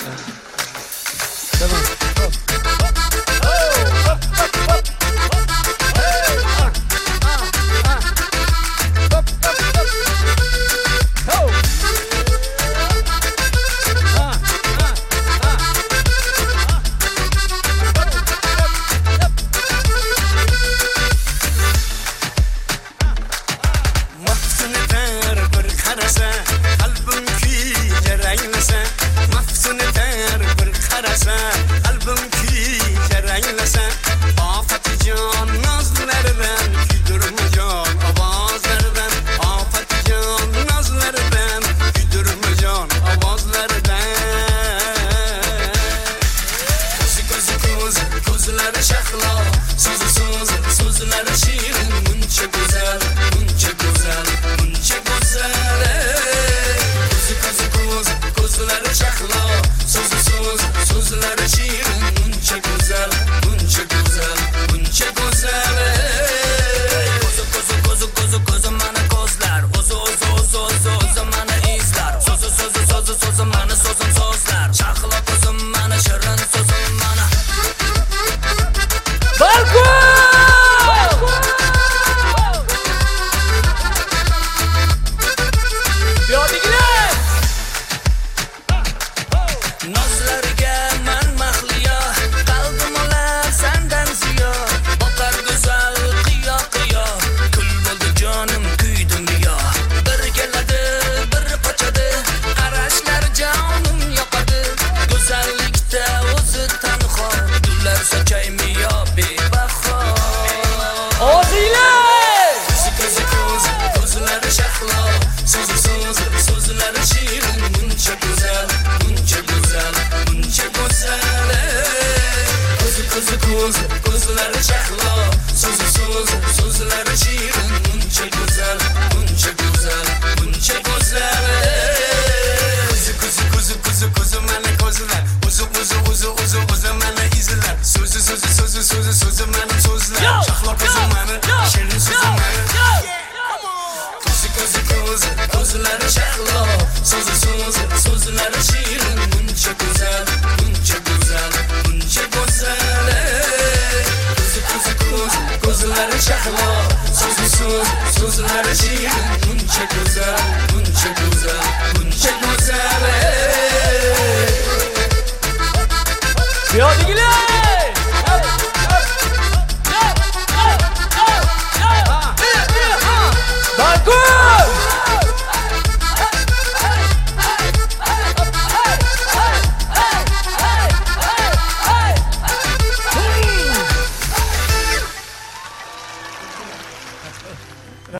Tamam. Gözleri şahla, sözleri şirin, bunca güzel, bunca güzel. Kuzu mene kozlar, uzu mene izler. Sözü mene sözler. Şahla kuzu mene, şirin sözü mene. Gözleri şahla, sözleri şirin, bunca güzel. Gözleri şahla, sözleri şirin, bunca güzel. Ya digiler!